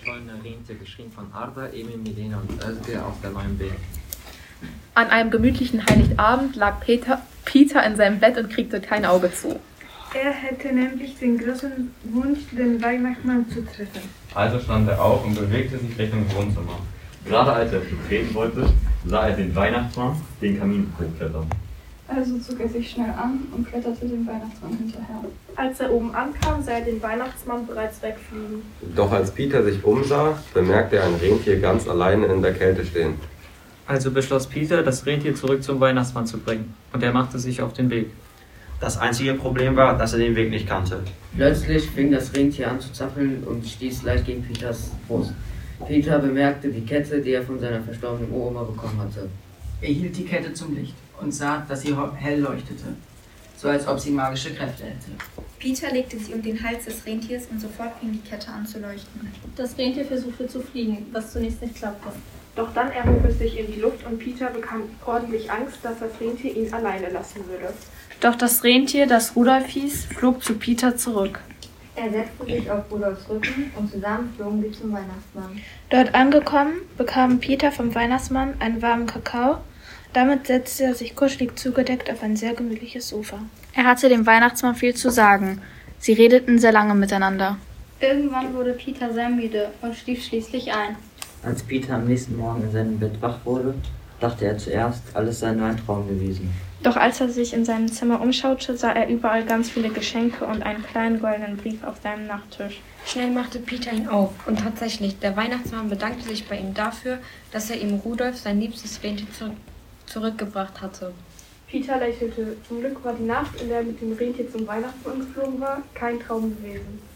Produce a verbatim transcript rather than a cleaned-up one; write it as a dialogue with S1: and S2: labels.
S1: goldene Rentier, geschrieben von Arda, Emil, Milena und Özge auf der neuen B.
S2: An einem gemütlichen Heiligabend lag Peter, Peter in seinem Bett und kriegte kein Auge zu.
S3: Er hätte nämlich den großen Wunsch, den Weihnachtsmann zu treffen.
S4: Also stand er auf und bewegte sich Richtung Wohnzimmer. Gerade als er betreten wollte, sah er den Weihnachtsmann den Kamin hochklettern.
S5: Also zog er sich schnell an und kletterte dem Weihnachtsmann hinterher.
S6: Als er oben ankam, sah er den Weihnachtsmann bereits wegfliegen.
S7: Doch als Peter sich umsah, bemerkte er ein Rentier ganz alleine in der Kälte stehen.
S8: Also beschloss Peter, das Rentier zurück zum Weihnachtsmann zu bringen, und er machte sich auf den Weg.
S9: Das einzige Problem war, dass er den Weg nicht kannte.
S10: Plötzlich fing das Rentier an zu zappeln und stieß leicht gegen Peters Brust. Peter bemerkte die Kette, die er von seiner verstorbenen Uroma bekommen hatte.
S11: Er hielt die Kette zum Licht und sah, dass sie hell leuchtete, so als ob sie magische Kräfte hätte.
S12: Peter legte sie um den Hals des Rentiers und sofort fing die Kette an zu leuchten.
S13: Das Rentier versuchte zu fliegen, was zunächst nicht klappte.
S6: Doch dann erhob es sich in die Luft und Peter bekam ordentlich Angst, dass das Rentier ihn alleine lassen würde.
S3: Doch das Rentier, das Rudolf hieß, flog zu Peter zurück.
S14: Er setzte sich auf Rudolfs Rücken und zusammen flogen sie zum Weihnachtsmann.
S3: Dort angekommen, bekam Peter vom Weihnachtsmann einen warmen Kakao. Damit setzte er sich kuschelig zugedeckt auf ein sehr gemütliches Sofa. Er hatte dem Weihnachtsmann viel zu sagen. Sie redeten sehr lange miteinander.
S13: Irgendwann wurde Peter sehr müde und schlief schließlich ein.
S10: Als Peter am nächsten Morgen in seinem Bett wach wurde, dachte er zuerst, alles sei nur ein Traum gewesen.
S3: Doch als er sich in seinem Zimmer umschaute, sah er überall ganz viele Geschenke und einen kleinen goldenen Brief auf seinem Nachttisch.
S15: Schnell machte Peter ihn auf und tatsächlich, der Weihnachtsmann bedankte sich bei ihm dafür, dass er ihm Rudolf, sein liebstes Rentier, zu- zurückgebracht hatte.
S6: Peter lächelte. Zum Glück war die Nacht, in der er mit dem Rentier zum Weihnachtsmann geflogen war, kein Traum gewesen.